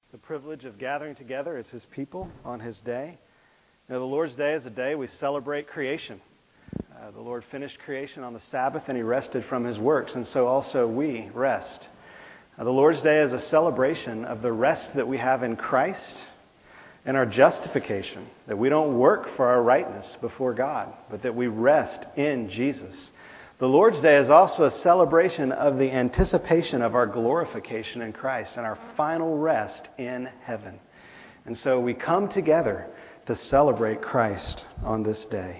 The privilege of gathering together as His people on His day. The Lord's Day is a day we celebrate creation. The Lord finished creation on the Sabbath and He rested from His works, and so also we rest. The Lord's Day is a celebration of the rest that we have in Christ and our justification, that we don't work for our rightness before God, but that we rest in Jesus. The Lord's Day is also a celebration of the anticipation of our glorification in Christ and our final rest in heaven. And so we come together to celebrate Christ on this day.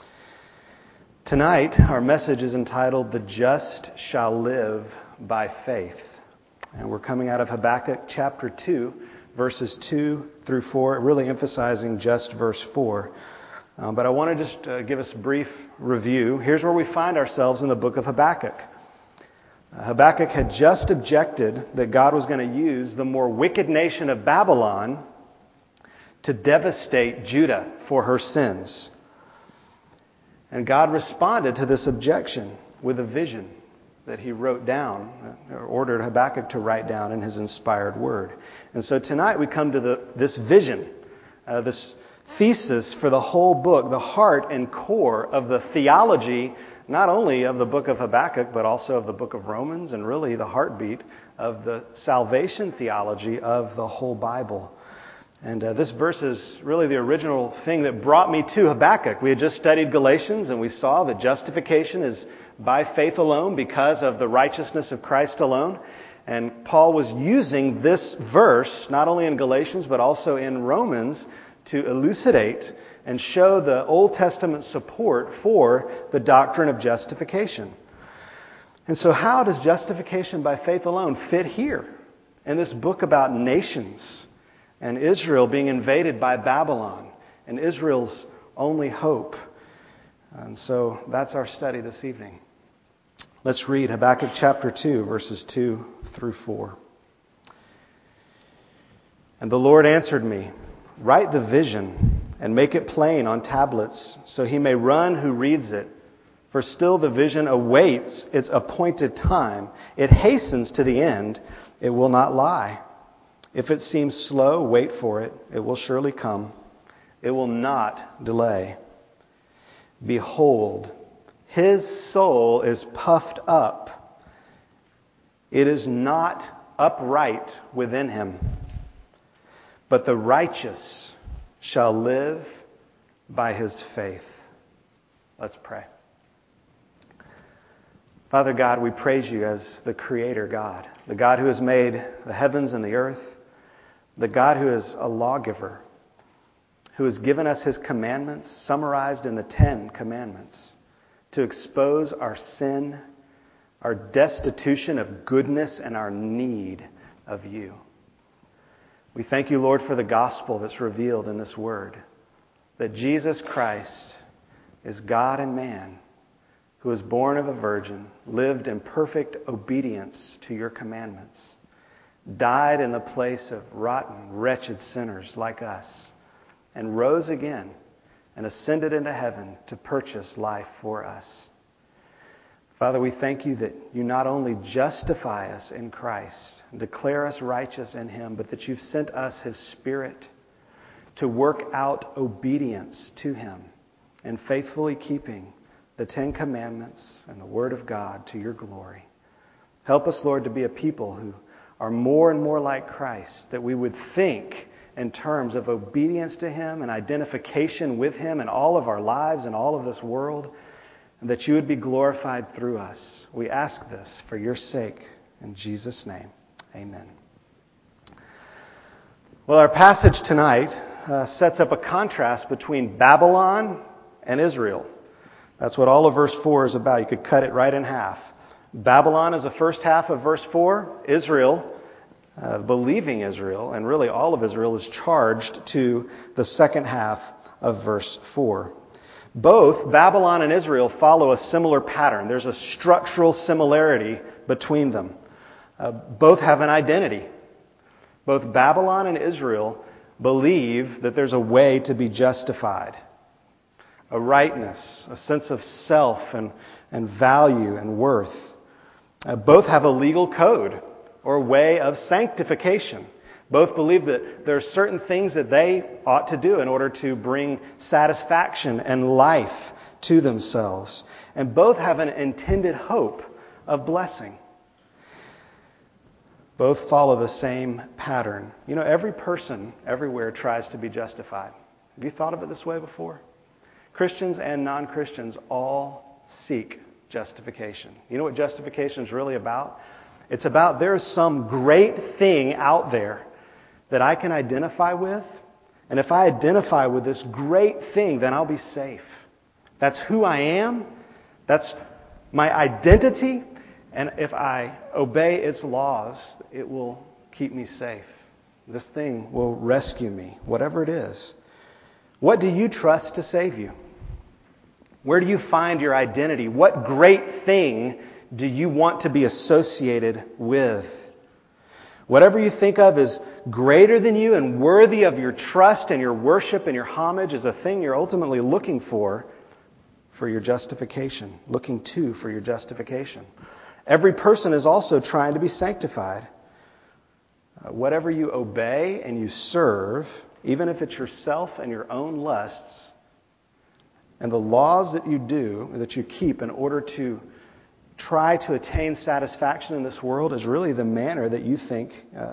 Tonight, our message is entitled, "The Just Shall Live by Faith." And we're coming out of Habakkuk chapter 2, verses 2 through 4, really emphasizing just verse 4. But I want to just give us a brief review. Here's where we find ourselves in the book of Habakkuk. Habakkuk had just objected that God was going to use the more wicked nation of Babylon to devastate Judah for her sins. And God responded to this objection with a vision that he wrote down, or ordered Habakkuk to write down in his inspired word. And so tonight we come to this vision, this thesis for the whole book, the heart and core of the theology, not only of the book of Habakkuk, but also of the book of Romans, and really the heartbeat of the salvation theology of the whole Bible. And this verse is really the original thing that brought me to Habakkuk. We had just studied Galatians, and we saw that justification is by faith alone because of the righteousness of Christ alone. And Paul was using this verse, not only in Galatians, but also in Romans, to elucidate and show the Old Testament support for the doctrine of justification. And so how does justification by faith alone fit here in this book about nations and Israel being invaded by Babylon and Israel's only hope? And so that's our study this evening. Let's read Habakkuk chapter 2, verses 2 through 4. And the Lord answered me, "Write the vision and make it plain on tablets, so he may run who reads it. For still the vision awaits its appointed time. It hastens to the end. It will not lie. If it seems slow, wait for it. It will surely come. It will not delay. Behold, his soul is puffed up. It is not upright within him. But the righteous shall live by his faith." Let's pray. Father God, we praise you as the Creator God, the God who has made the heavens and the earth, the God who is a lawgiver, who has given us his commandments, summarized in the 10 commandments, to expose our sin, our destitution of goodness, and our need of you. We thank you, Lord, for the gospel that's revealed in this word, that Jesus Christ is God and man, who was born of a virgin, lived in perfect obedience to your commandments, died in the place of rotten, wretched sinners like us, and rose again and ascended into heaven to purchase life for us. Father, we thank you that you not only justify us in Christ and declare us righteous in him, but that you've sent us his Spirit to work out obedience to him and faithfully keeping the 10 commandments and the Word of God to your glory. Help us, Lord, to be a people who are more and more like Christ, that we would think in terms of obedience to him and identification with him in all of our lives and all of this world, and that you would be glorified through us. We ask this for your sake. In Jesus' name, amen. Well, our passage tonight sets up a contrast between Babylon and Israel. That's what all of verse 4 is about. You could cut it right in half. Babylon is the first half of verse 4. Israel, believing Israel, and really all of Israel, is charged to the second half of verse 4. Both Babylon and Israel follow a similar pattern. There's a structural similarity between them. Both have an identity. Both Babylon and Israel believe that there's a way to be justified, a rightness, a sense of self and value and worth. Both have a legal code or way of sanctification. Both believe that there are certain things that they ought to do in order to bring satisfaction and life to themselves. And both have an intended hope of blessing. Both follow the same pattern. You know, every person everywhere tries to be justified. Have you thought of it this way before? Christians and non-Christians all seek justification. You know what justification is really about? It's about there's some great thing out there that I can identify with. And if I identify with this great thing, then I'll be safe. That's who I am. That's my identity. And if I obey its laws, it will keep me safe. This thing will rescue me, whatever it is. What do you trust to save you? Where do you find your identity? What great thing do you want to be associated with? Whatever you think of as greater than you and worthy of your trust and your worship and your homage is a thing you're ultimately looking for your justification, looking to for your justification. Every person is also trying to be sanctified. Whatever you obey and you serve, even if it's yourself and your own lusts, and the laws that you do, that you keep in order to try to attain satisfaction in this world is really the manner that you think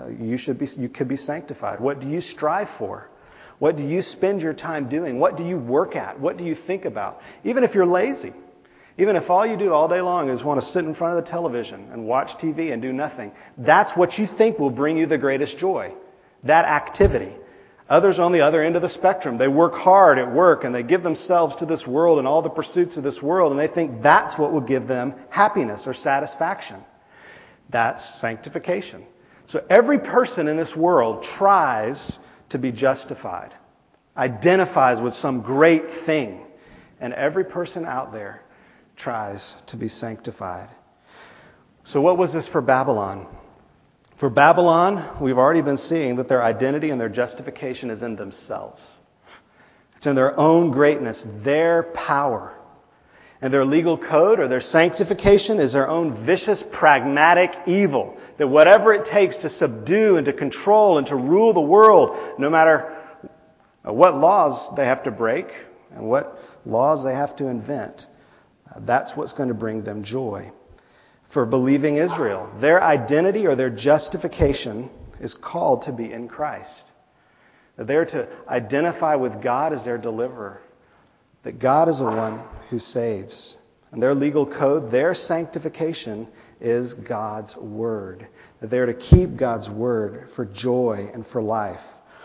you could be sanctified. What do you strive for? What do you spend your time doing? What do you work at? What do you think about? Even if you're lazy, even if all you do all day long is want to sit in front of the television and watch TV and do nothing, that's what you think will bring you the greatest joy, that activity. Others on the other end of the spectrum, they work hard at work and they give themselves to this world and all the pursuits of this world, and they think that's what will give them happiness or satisfaction. That's sanctification. So every person in this world tries to be justified, identifies with some great thing, and every person out there tries to be sanctified. So what was this for Babylon? For Babylon, we've already been seeing that their identity and their justification is in themselves. It's in their own greatness, their power. And their legal code or their sanctification is their own vicious, pragmatic evil. That whatever it takes to subdue and to control and to rule the world, no matter what laws they have to break and what laws they have to invent, that's what's going to bring them joy. For believing Israel, their identity or their justification is called to be in Christ. That they're to identify with God as their deliverer. That God is the one who saves. And their legal code, their sanctification is God's Word. That they're to keep God's Word for joy and for life.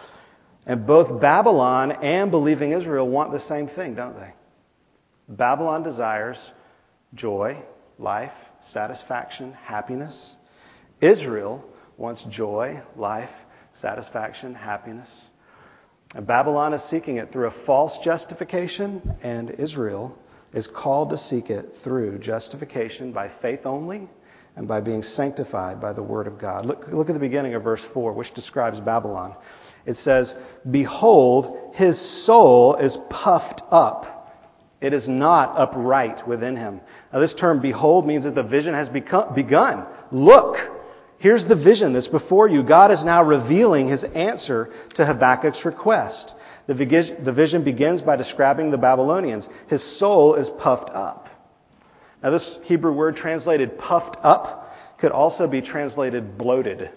And both Babylon and believing Israel want the same thing, don't they? Babylon desires joy, life, satisfaction, happiness. Israel wants joy, life, satisfaction, happiness. And Babylon is seeking it through a false justification, and Israel is called to seek it through justification by faith only and by being sanctified by the Word of God. Look at the beginning of verse 4, which describes Babylon. It says, "Behold, his soul is puffed up. It is not upright within him." Now this term, behold, means that the vision has begun. Look, here's the vision that's before you. God is now revealing his answer to Habakkuk's request. The vision begins by describing the Babylonians. His soul is puffed up. Now this Hebrew word translated puffed up could also be translated bloated.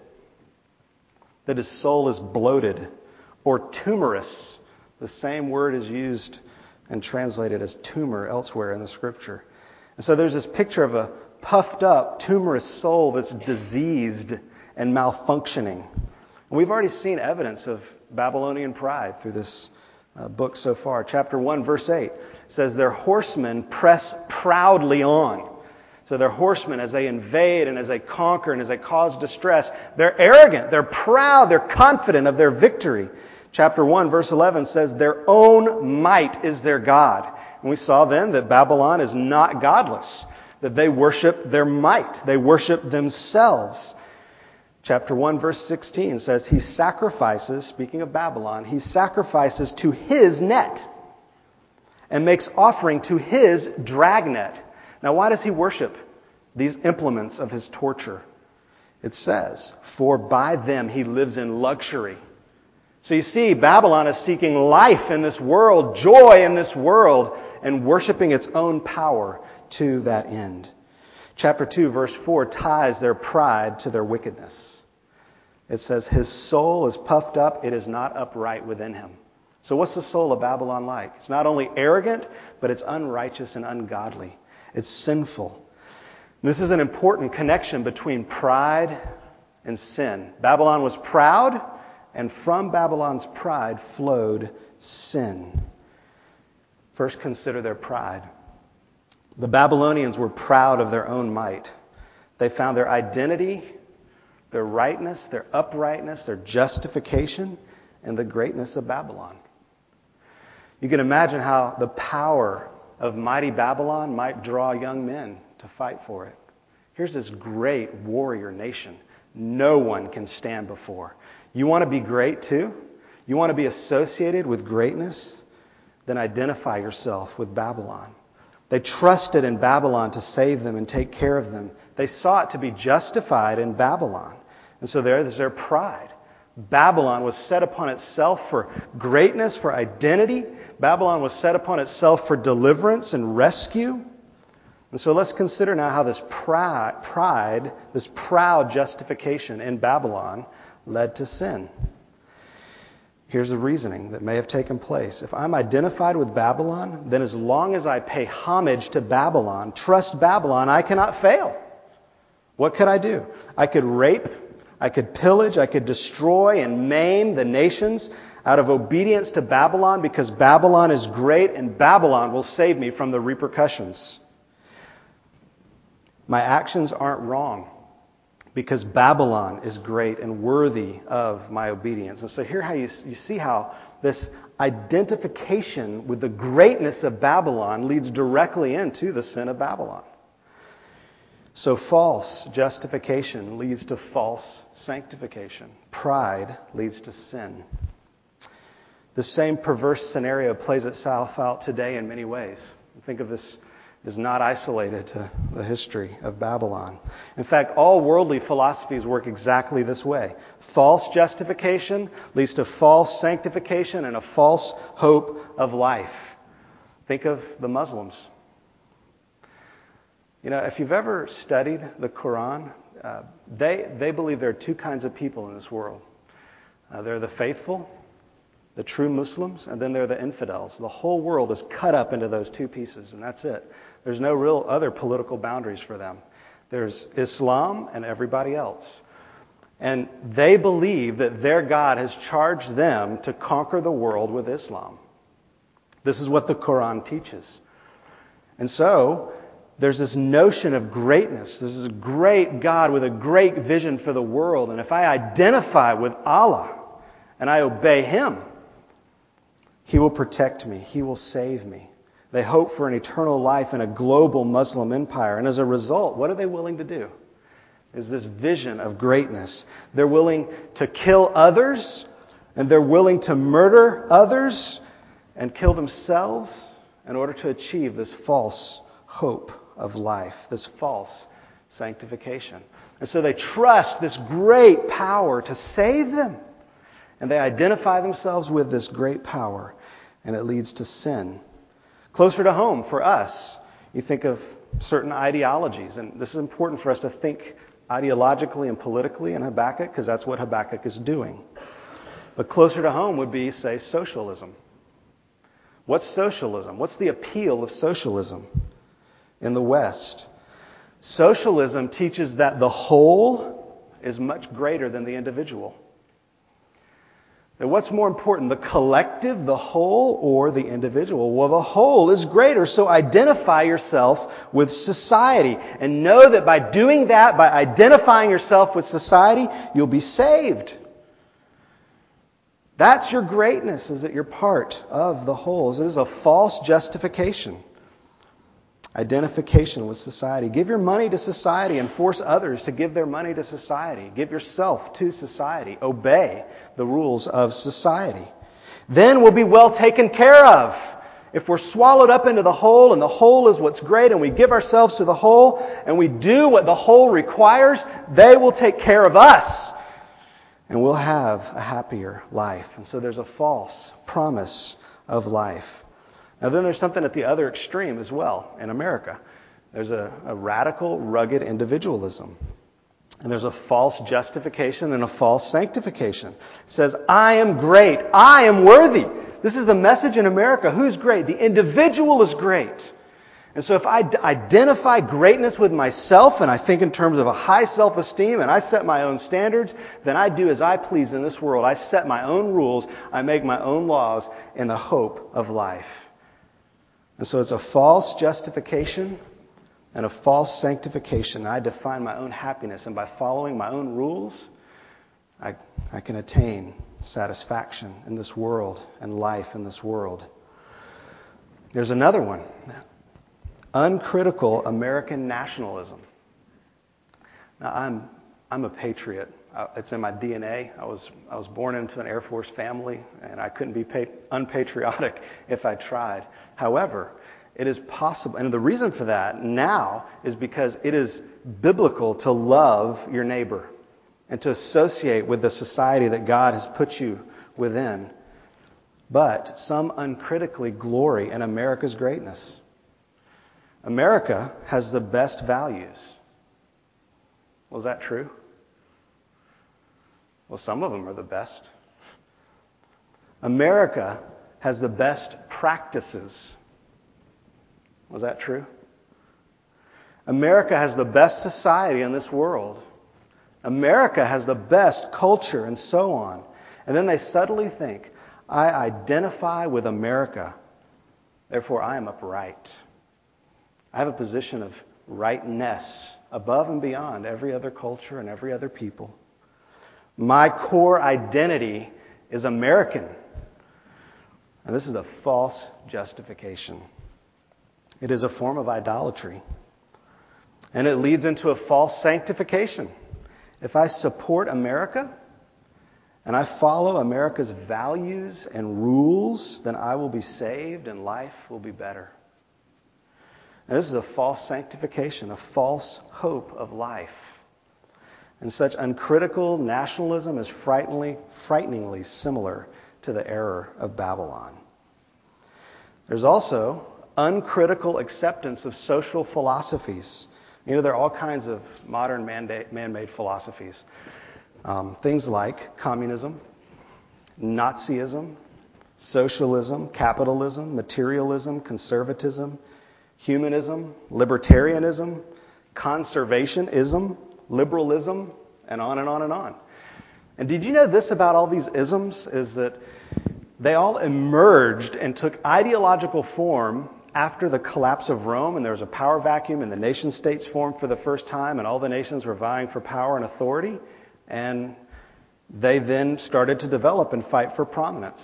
That his soul is bloated or tumorous. The same word is used and translated as tumor elsewhere in the Scripture. And so there's this picture of a puffed up, tumorous soul that's diseased and malfunctioning. And we've already seen evidence of Babylonian pride through this book so far. Chapter 1, verse 8 says, "Their horsemen press proudly on." So their horsemen, as they invade and as they conquer and as they cause distress, they're arrogant, they're proud, they're confident of their victory. Chapter 1, verse 11 says, "Their own might is their God." And we saw then that Babylon is not godless, that they worship their might. They worship themselves. Chapter 1, verse 16 says, he sacrifices, speaking of Babylon, he sacrifices to his net and makes offering to his dragnet. Now, why does he worship these implements of his torture? It says, for by them he lives in luxury. So you see, Babylon is seeking life in this world, joy in this world, and worshiping its own power to that end. Chapter 2, verse 4 ties their pride to their wickedness. It says, his soul is puffed up, it is not upright within him. So what's the soul of Babylon like? It's not only arrogant, but it's unrighteous and ungodly. It's sinful. This is an important connection between pride and sin. Babylon was proud, and from Babylon's pride flowed sin. First, consider their pride. The Babylonians were proud of their own might. They found their identity, their rightness, their uprightness, their justification in the greatness of Babylon. You can imagine how the power of mighty Babylon might draw young men to fight for it. Here's this great warrior nation no one can stand before. You want to be great too? You want to be associated with greatness? Then identify yourself with Babylon. They trusted in Babylon to save them and take care of them. They sought to be justified in Babylon. And so there's their pride. Babylon was set upon itself for greatness, for identity. Babylon was set upon itself for deliverance and rescue. And so let's consider now how this pride, this proud justification in Babylon led to sin. Here's the reasoning that may have taken place. If I'm identified with Babylon, then as long as I pay homage to Babylon, trust Babylon, I cannot fail. What could I do? I could rape, I could pillage, I could destroy and maim the nations out of obedience to Babylon because Babylon is great and Babylon will save me from the repercussions. My actions aren't wrong because Babylon is great and worthy of my obedience. And so here how you see how this identification with the greatness of Babylon leads directly into the sin of Babylon. So false justification leads to false sanctification. Pride leads to sin. The same perverse scenario plays itself out today in many ways. Think of this is not isolated to the history of Babylon. In fact, all worldly philosophies work exactly this way. False justification leads to false sanctification and a false hope of life. Think of the Muslims. You know, if you've ever studied the Quran, they believe there are two kinds of people in this world. They're the faithful, the true Muslims, and then there are the infidels. The whole world is cut up into those two pieces, and that's it. There's no real other political boundaries for them. There's Islam and everybody else. And they believe that their God has charged them to conquer the world with Islam. This is what the Quran teaches. And so, there's this notion of greatness. This is a great God with a great vision for the world. And if I identify with Allah and I obey Him, He will protect me. He will save me. They hope for an eternal life in a global Muslim empire. And as a result, what are they willing to do? Is this vision of greatness. They're willing to kill others, and they're willing to murder others and kill themselves in order to achieve this false hope of life, this false sanctification. And so they trust this great power to save them. And they identify themselves with this great power, and it leads to sin. Closer to home for us, you think of certain ideologies, and this is important for us to think ideologically and politically in Habakkuk, because that's what Habakkuk is doing. But closer to home would be, say, socialism. What's socialism? What's the appeal of socialism in the West? Socialism teaches that the whole is much greater than the individual. Now, what's more important, the collective, the whole, or the individual? Well, the whole is greater, so identify yourself with society. And know that by doing that, by identifying yourself with society, you'll be saved. That's your greatness, is that you're part of the whole. So it is a false justification. Identification with society. Give your money to society and force others to give their money to society. Give yourself to society. Obey the rules of society. Then we'll be well taken care of. if we're swallowed up into the whole and the whole is what's great and we give ourselves to the whole and we do what the whole requires, they will take care of us and we'll have a happier life. And so there's a false promise of life. Now then there's something at the other extreme as well in America. There's a radical, rugged individualism. And there's a false justification and a false sanctification. It says, I am great. I am worthy. This is the message in America. Who's great? The individual is great. And so if I identify greatness with myself and I think in terms of a high self-esteem and I set my own standards, then I do as I please in this world. I set my own rules. I make my own laws in the hope of life. And so it's a false justification and a false sanctification. I define my own happiness, and by following my own rules, I can attain satisfaction in this world and life in this world. There's another one. Uncritical American nationalism. Now, I'm a patriot. It's in my DNA. I was born into an Air Force family, and I couldn't be unpatriotic if I tried. However, it is possible, and the reason for that now is because it is biblical to love your neighbor and to associate with the society that God has put you within. But some uncritically glory in America's greatness. America has the best values. Well, is that true? Well, some of them are the best. America has the best practices. Was that true? America has the best society in this world. America has the best culture and so on. And then they subtly think, I identify with America, therefore I am upright. I have a position of rightness above and beyond every other culture and every other people. My core identity is American. And this is a false justification. It is a form of idolatry. And it leads into a false sanctification. If I support America and I follow America's values and rules, then I will be saved and life will be better. And this is a false sanctification, a false hope of life. And such uncritical nationalism is frighteningly similar to the error of Babylon. There's also uncritical acceptance of social philosophies. You know, there are all kinds of modern man-made philosophies. Things like communism, Nazism, socialism, capitalism, materialism, conservatism, humanism, libertarianism, conservationism, liberalism, and on and on and on. And did you know this about all these isms? Is that they all emerged and took ideological form after the collapse of Rome, and there was a power vacuum and the nation states formed for the first time, and all the nations were vying for power and authority, and they then started to develop and fight for prominence.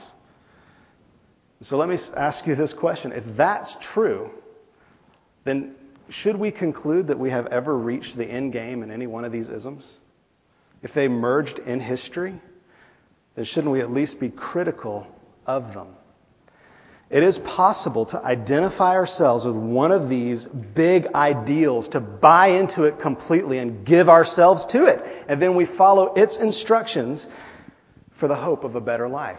So let me ask you this question. If that's true, then should we conclude that we have ever reached the end game in any one of these isms? If they emerged in history, then shouldn't we at least be critical of them? It is possible to identify ourselves with one of these big ideals, to buy into it completely and give ourselves to it. And then we follow its instructions for the hope of a better life.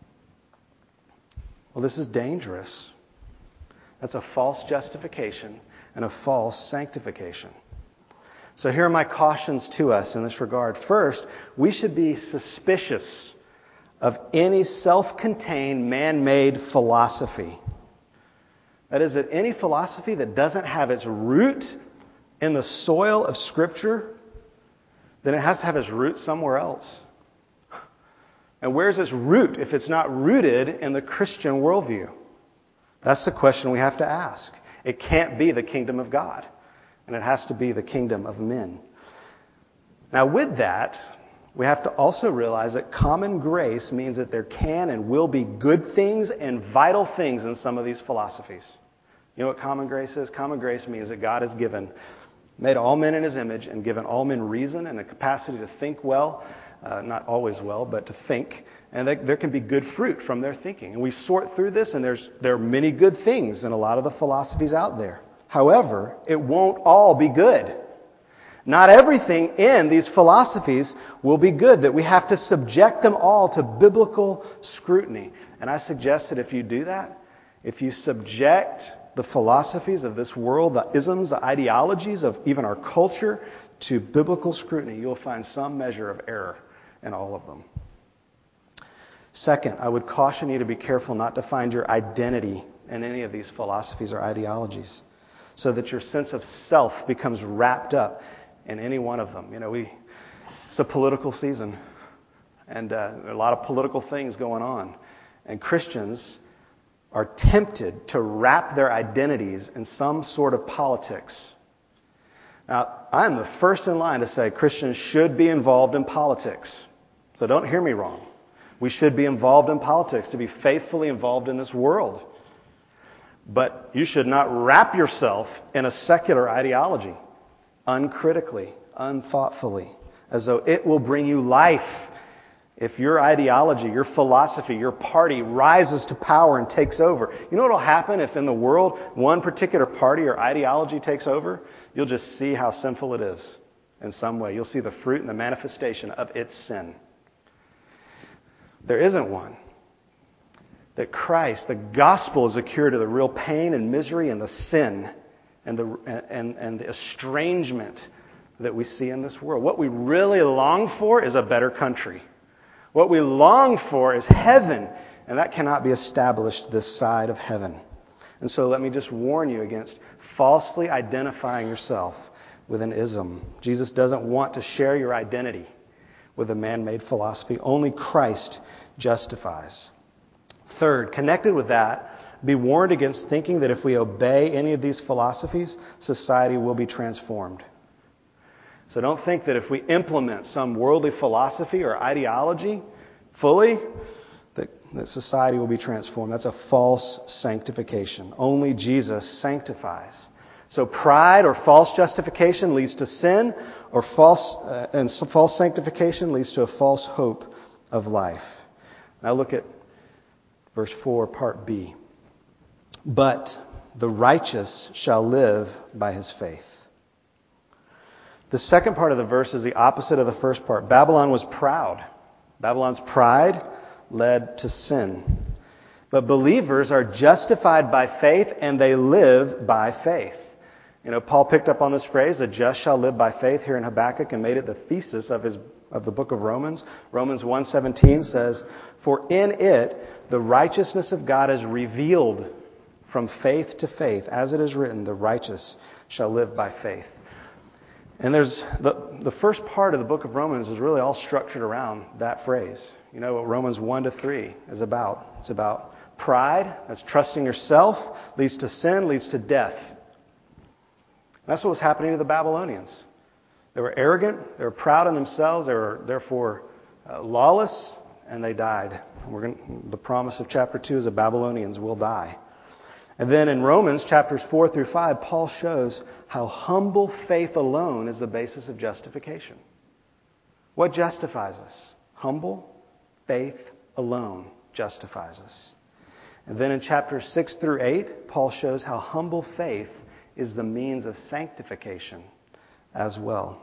Well, this is dangerous. That's a false justification and a false sanctification. So here are my cautions to us in this regard. First, we should be suspicious of any self-contained man-made philosophy. That is, that any philosophy that doesn't have its root in the soil of Scripture, then it has to have its root somewhere else. And where's its root if it's not rooted in the Christian worldview? That's the question we have to ask. It can't be the kingdom of God, and it has to be the kingdom of men. Now, with that, we have to also realize that common grace means that there can and will be good things and vital things in some of these philosophies. You know what common grace is? Common grace means that God has made all men in His image and given all men reason and a capacity to think well, not always well, but to think And there can be good fruit from their thinking. And we sort through this, and there are many good things in a lot of the philosophies out there. However, it won't all be good. Not everything in these philosophies will be good, that we have to subject them all to biblical scrutiny. And I suggest that if you do that, if you subject the philosophies of this world, the isms, the ideologies of even our culture, to biblical scrutiny, you'll find some measure of error in all of them. Second, I would caution you to be careful not to find your identity in any of these philosophies or ideologies, so that your sense of self becomes wrapped up in any one of them. It's a political season, and there are a lot of political things going on. And Christians are tempted to wrap their identities in some sort of politics. Now, I'm the first in line to say Christians should be involved in politics. So don't hear me wrong. We should be involved in politics, to be faithfully involved in this world. But you should not wrap yourself in a secular ideology uncritically, unthoughtfully, as though it will bring you life. If your ideology, your philosophy, your party rises to power and takes over, you know what will happen if in the world one particular party or ideology takes over? You'll just see how sinful it is in some way. You'll see the fruit and the manifestation of its sin. There isn't one. That Christ, the gospel, is a cure to the real pain and misery and the sin and the estrangement that we see in this world. What we really long for is a better country. What we long for is heaven, and that cannot be established this side of heaven. And so let me just warn you against falsely identifying yourself with an ism. Jesus doesn't want to share your identity with a man-made philosophy. Only Christ justifies. Third, connected with that, be warned against thinking that if we obey any of these philosophies, society will be transformed. So don't think that if we implement some worldly philosophy or ideology fully, that society will be transformed. That's a false sanctification. Only Jesus sanctifies. So pride or false justification leads to sin, or false sanctification leads to a false hope of life. Now look at verse 4, part B. But the righteous shall live by his faith. The second part of the verse is the opposite of the first part. Babylon was proud. Babylon's pride led to sin. But believers are justified by faith, and they live by faith. Paul picked up on this phrase, the just shall live by faith, here in Habakkuk, and made it the thesis of the book of Romans. Romans 1:17 says, for in it the righteousness of God is revealed from faith to faith. As it is written, the righteous shall live by faith. And there's the first part of the book of Romans is really all structured around that phrase. You know what Romans 1-3 is about. It's about pride, that's trusting yourself, leads to sin, leads to death. That's what was happening to the Babylonians. They were arrogant, they were proud in themselves, they were therefore lawless, and they died. The promise of chapter 2 is the Babylonians will die. And then in Romans chapters 4-5, Paul shows how humble faith alone is the basis of justification. What justifies us? Humble faith alone justifies us. And then in chapters 6-8, Paul shows how humble faith is the means of sanctification as well.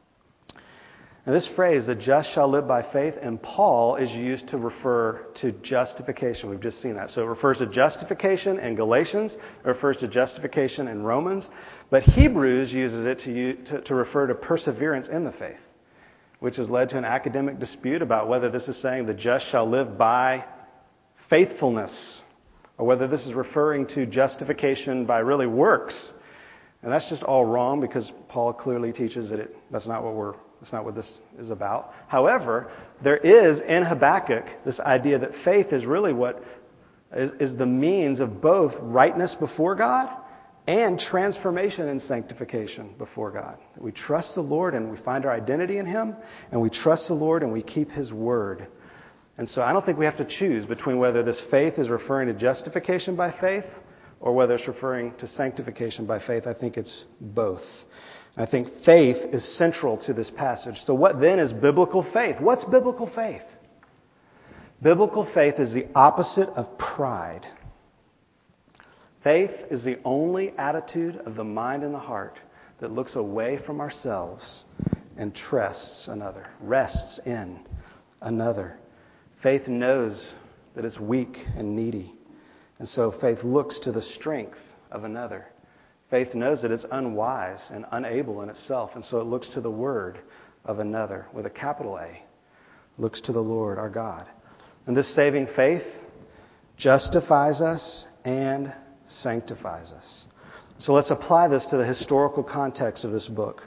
And this phrase, the just shall live by faith, in Paul is used to refer to justification. We've just seen that. So it refers to justification in Galatians. It refers to justification in Romans. But Hebrews uses it to refer to perseverance in the faith, which has led to an academic dispute about whether this is saying the just shall live by faithfulness, or whether this is referring to justification by really works. And that's just all wrong, because Paul clearly teaches that that's not what this is about. However, there is in Habakkuk this idea that faith is really what is the means of both rightness before God and transformation and sanctification before God. That we trust the Lord and we find our identity in Him, and we trust the Lord and we keep His word. And so I don't think we have to choose between whether this faith is referring to justification by faith or whether it's referring to sanctification by faith. I think it's both. I think faith is central to this passage. So what then is biblical faith? What's biblical faith? Biblical faith is the opposite of pride. Faith is the only attitude of the mind and the heart that looks away from ourselves and rests in another. Faith knows that it's weak and needy, and so faith looks to the strength of another. Faith knows that it's unwise and unable in itself, and so it looks to the word of another with a capital A. Looks to the Lord our God. And this saving faith justifies us and sanctifies us. So let's apply this to the historical context of this book.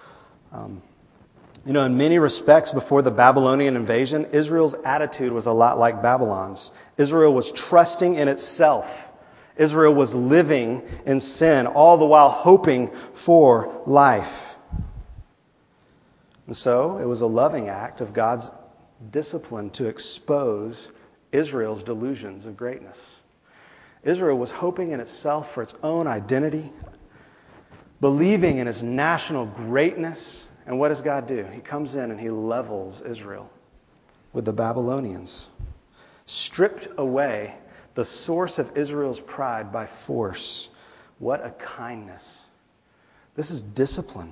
In many respects, before the Babylonian invasion, Israel's attitude was a lot like Babylon's. Israel was trusting in itself. Israel was living in sin, all the while hoping for life. And so it was a loving act of God's discipline to expose Israel's delusions of greatness. Israel was hoping in itself for its own identity, believing in its national greatness. And what does God do? He comes in and He levels Israel with the Babylonians. Stripped away the source of Israel's pride by force. What a kindness. This is discipline.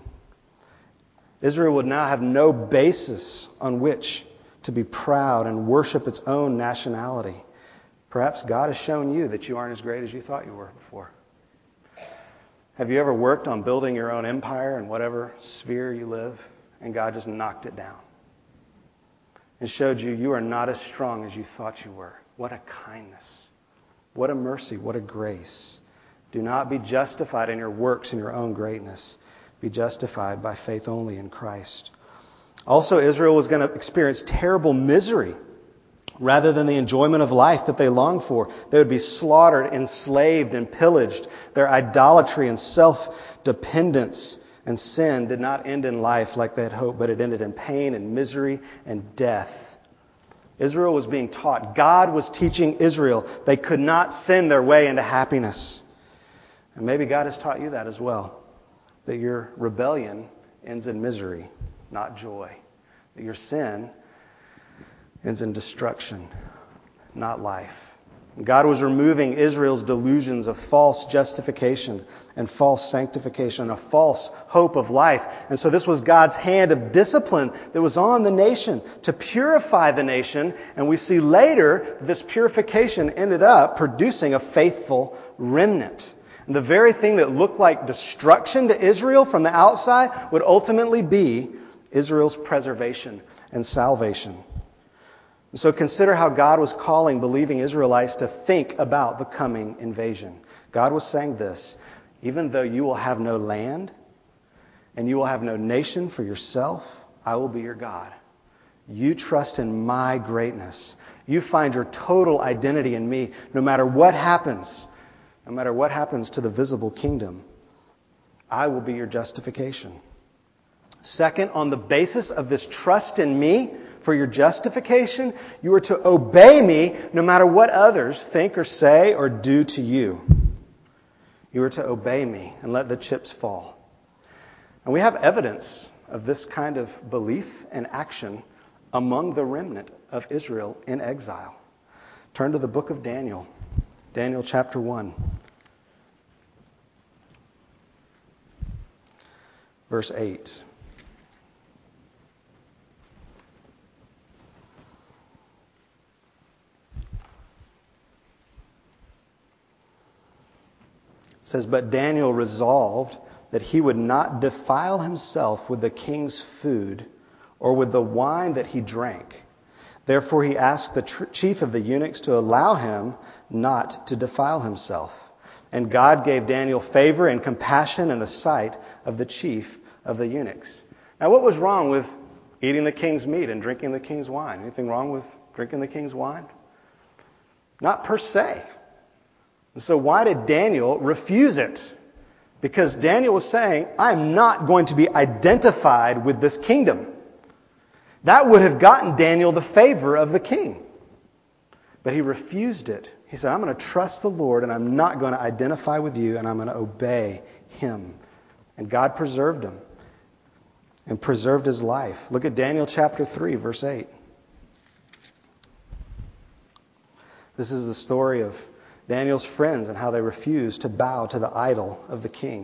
Israel would now have no basis on which to be proud and worship its own nationality. Perhaps God has shown you that you aren't as great as you thought you were before. Have you ever worked on building your own empire in whatever sphere you live, and God just knocked it down and showed you are not as strong as you thought you were? What a kindness. What a mercy. What a grace. Do not be justified in your works in your own greatness. Be justified by faith only in Christ. Also, Israel was going to experience terrible misery rather than the enjoyment of life that they longed for. They would be slaughtered, enslaved, and pillaged. Their idolatry and self-dependence and sin did not end in life like they had hoped, but it ended in pain and misery and death. Israel was being taught. God was teaching Israel they could not sin their way into happiness. And maybe God has taught you that as well, that your rebellion ends in misery, not joy. That your sin ends in destruction, not life. God was removing Israel's delusions of false justification and false sanctification, a false hope of life. And so this was God's hand of discipline that was on the nation to purify the nation. And we see later this purification ended up producing a faithful remnant. And the very thing that looked like destruction to Israel from the outside would ultimately be Israel's preservation and salvation. So consider how God was calling believing Israelites to think about the coming invasion. God was saying this: even though you will have no land and you will have no nation for yourself, I will be your God. You trust in my greatness. You find your total identity in me no matter what happens. No matter what happens to the visible kingdom, I will be your justification. Second, on the basis of this trust in me for your justification, you are to obey me no matter what others think or say or do to you. You are to obey me and let the chips fall. And we have evidence of this kind of belief and action among the remnant of Israel in exile. Turn to the book of Daniel. Daniel chapter 1. Verse 8. It says, "But Daniel resolved that he would not defile himself with the king's food or with the wine that he drank. Therefore he asked the chief of the eunuchs to allow him not to defile himself. And God gave Daniel favor and compassion in the sight of the chief of the eunuchs." Now, what was wrong with eating the king's meat and drinking the king's wine? Anything wrong with drinking the king's wine? Not per se. And so why did Daniel refuse it? Because Daniel was saying, I'm not going to be identified with this kingdom. That would have gotten Daniel the favor of the king. But he refused it. He said, I'm going to trust the Lord and I'm not going to identify with you and I'm going to obey him. And God preserved him and preserved his life. Look at Daniel chapter 3, verse 8. This is the story of Daniel's friends and how they refused to bow to the idol of the king.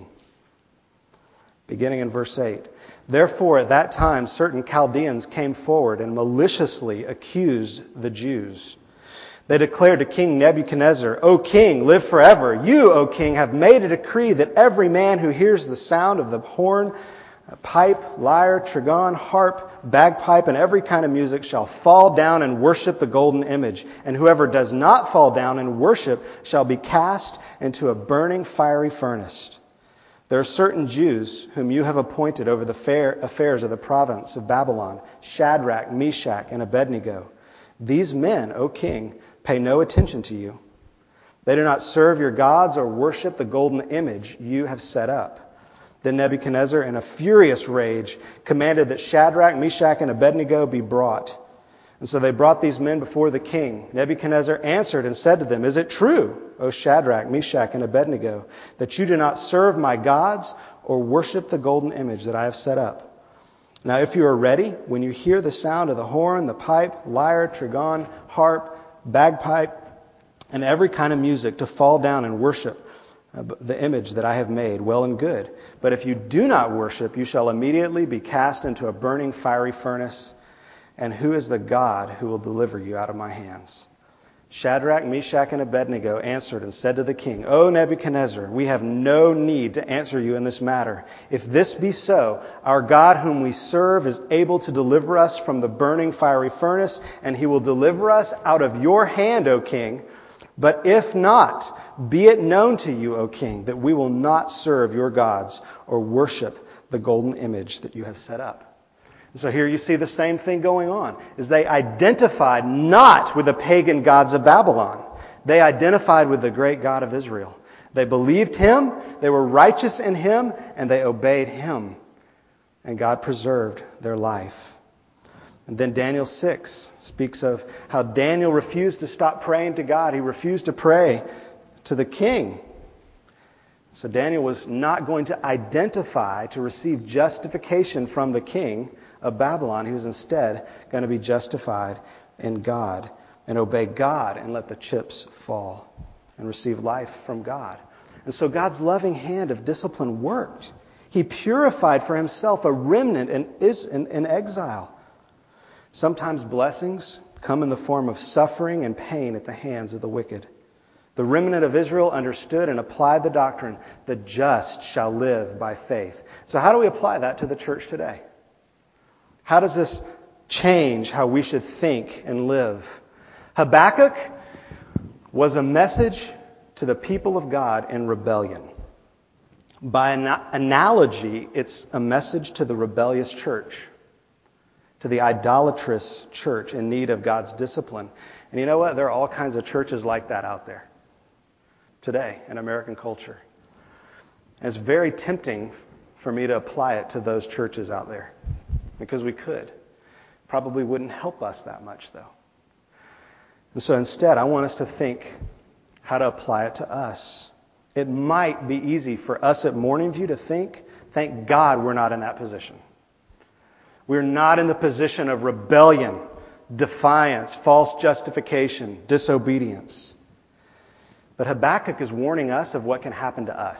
Beginning in verse 8. Therefore, at that time, certain Chaldeans came forward and maliciously accused the Jews. They declared to King Nebuchadnezzar, O king, live forever. You, O king, have made a decree that every man who hears the sound of the horn, pipe, lyre, trigon, harp, bagpipe, and every kind of music shall fall down and worship the golden image. And whoever does not fall down and worship shall be cast into a burning fiery furnace. There are certain Jews whom you have appointed over the affairs of the province of Babylon, Shadrach, Meshach, and Abednego. These men, O king, pay no attention to you. They do not serve your gods or worship the golden image you have set up. Then Nebuchadnezzar, in a furious rage, commanded that Shadrach, Meshach, and Abednego be brought. And so they brought these men before the king. Nebuchadnezzar answered and said to them, Is it true, O Shadrach, Meshach, and Abednego, that you do not serve my gods or worship the golden image that I have set up? Now if you are ready, when you hear the sound of the horn, the pipe, lyre, trigon, harp, bagpipe, and every kind of music, to fall down and worship the image that I have made, well and good. But if you do not worship, you shall immediately be cast into a burning fiery furnace. And who is the God who will deliver you out of my hands? Shadrach, Meshach, and Abednego answered and said to the king, O Nebuchadnezzar, we have no need to answer you in this matter. If this be so, our God whom we serve is able to deliver us from the burning fiery furnace, and he will deliver us out of your hand, O king. But if not, be it known to you, O king, that we will not serve your gods or worship the golden image that you have set up. So here you see the same thing going on, is they identified not with the pagan gods of Babylon. They identified with the great God of Israel. They believed him, they were righteous in him, and they obeyed him. And God preserved their life. And then Daniel 6 speaks of how Daniel refused to stop praying to God. He refused to pray to the king. So Daniel was not going to identify to receive justification from the king of Babylon. He was instead going to be justified in God and obey God and let the chips fall and receive life from God. And so God's loving hand of discipline worked. He purified for himself a remnant in exile. Sometimes blessings come in the form of suffering and pain at the hands of the wicked. The remnant of Israel understood and applied the doctrine, the just shall live by faith. So how do we apply that to the church today? How does this change how we should think and live? Habakkuk was a message to the people of God in rebellion. By analogy, it's a message to the rebellious church, to the idolatrous church in need of God's discipline. And you know what? There are all kinds of churches like that out there today in American culture. And it's very tempting for me to apply it to those churches out there. Because we could. Probably wouldn't help us that much, though. And so instead, I want us to think how to apply it to us. It might be easy for us at Morning View to think, thank God we're not in that position. We're not in the position of rebellion, defiance, false justification, disobedience. But Habakkuk is warning us of what can happen to us.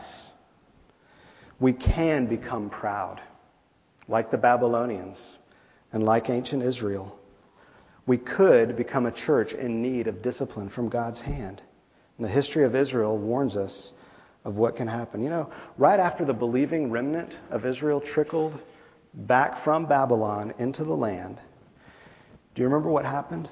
We can become proud, like the Babylonians and like ancient Israel. We could become a church in need of discipline from God's hand. And the history of Israel warns us of what can happen. You know, right after the believing remnant of Israel trickled back from Babylon into the land, do you remember what happened?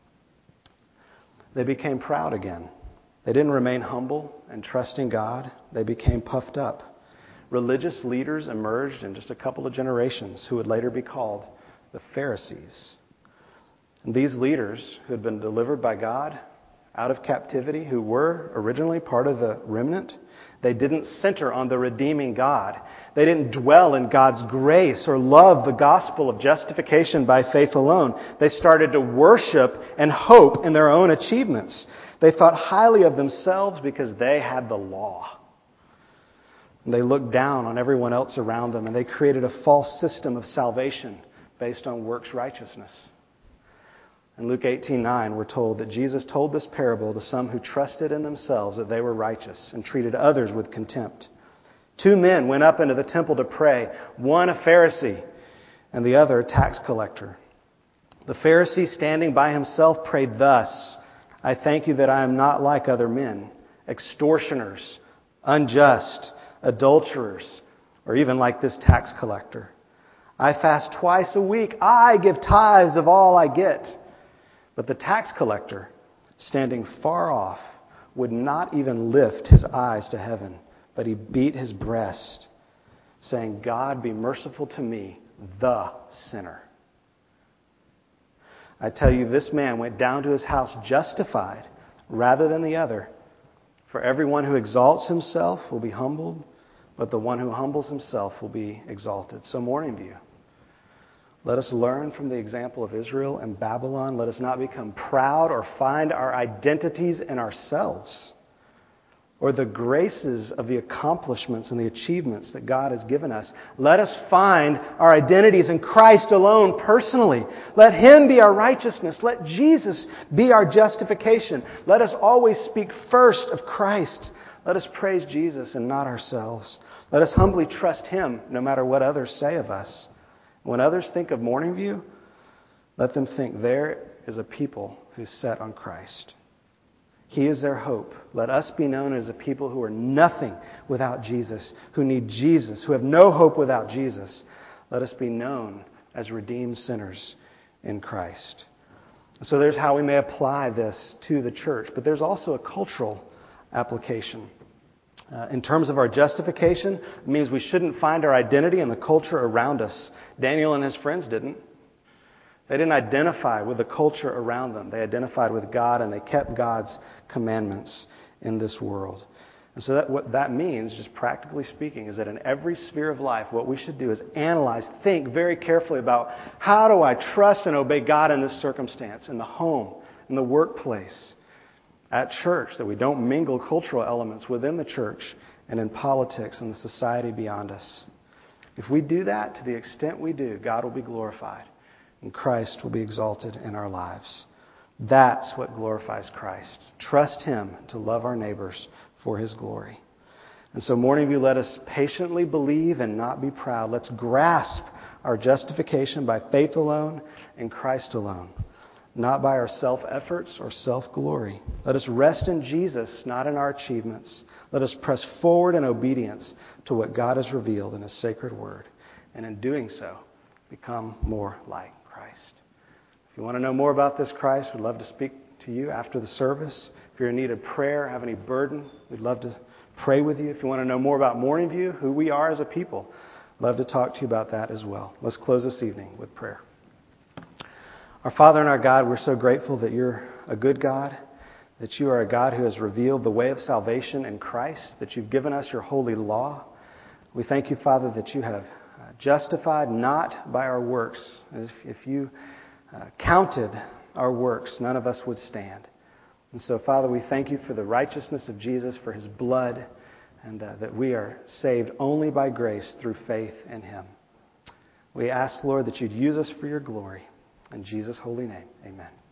They became proud again. They didn't remain humble and trusting God. They became puffed up. Religious leaders emerged in just a couple of generations who would later be called the Pharisees. And these leaders who had been delivered by God out of captivity, who were originally part of the remnant, they didn't center on the redeeming God. They didn't dwell in God's grace or love the gospel of justification by faith alone. They started to worship and hope in their own achievements. They thought highly of themselves because they had the law. And they looked down on everyone else around them, and they created a false system of salvation based on works righteousness. In Luke 18:9, we're told that Jesus told this parable to some who trusted in themselves that they were righteous and treated others with contempt. 2 men went up into the temple to pray, one a Pharisee and the other a tax collector. The Pharisee, standing by himself, prayed thus, I thank you that I am not like other men, extortioners, unjust, adulterers, or even like this tax collector. I fast twice a week. I give tithes of all I get. But the tax collector, standing far off, would not even lift his eyes to heaven, but he beat his breast, saying, God, be merciful to me, the sinner. I tell you, this man went down to his house justified rather than the other. For everyone who exalts himself will be humbled, but the one who humbles himself will be exalted. So, Morning View, let us learn from the example of Israel and Babylon. Let us not become proud or find our identities in ourselves or the graces of the accomplishments and the achievements that God has given us. Let us find our identities in Christ alone personally. Let Him be our righteousness. Let Jesus be our justification. Let us always speak first of Christ. Let us praise Jesus and not ourselves. Let us humbly trust Him no matter what others say of us. When others think of Morning View, let them think there is a people who set on Christ. He is their hope. Let us be known as a people who are nothing without Jesus, who need Jesus, who have no hope without Jesus. Let us be known as redeemed sinners in Christ. So there's how we may apply this to the church, but there's also a cultural application. In terms of our justification, it means we shouldn't find our identity in the culture around us. Daniel and his friends didn't. They didn't identify with the culture around them. They identified with God, and they kept God's commandments in this world. And so what that means, just practically speaking, is that in every sphere of life, what we should do is analyze, think very carefully about how do I trust and obey God in this circumstance, in the home, in the workplace, at church, that we don't mingle cultural elements within the church and in politics and the society beyond us. If we do that, to the extent we do, God will be glorified and Christ will be exalted in our lives. That's what glorifies Christ. Trust Him to love our neighbors for His glory. And so, Morning View, let us patiently believe and not be proud. Let's grasp our justification by faith alone and Christ alone, not by our self-efforts or self-glory. Let us rest in Jesus, not in our achievements. Let us press forward in obedience to what God has revealed in His sacred word. And in doing so, become more like Christ. If you want to know more about this Christ, we'd love to speak to you after the service. If you're in need of prayer, have any burden, we'd love to pray with you. If you want to know more about Morning View, who we are as a people, love to talk to you about that as well. Let's close this evening with prayer. Our Father and our God, we're so grateful that You're a good God, that You are a God who has revealed the way of salvation in Christ, that You've given us Your holy law. We thank You, Father, that You have justified not by our works. If You counted our works, none of us would stand. And so, Father, we thank You for the righteousness of Jesus, for His blood, and that we are saved only by grace through faith in Him. We ask, Lord, that You'd use us for Your glory. In Jesus' holy name, amen.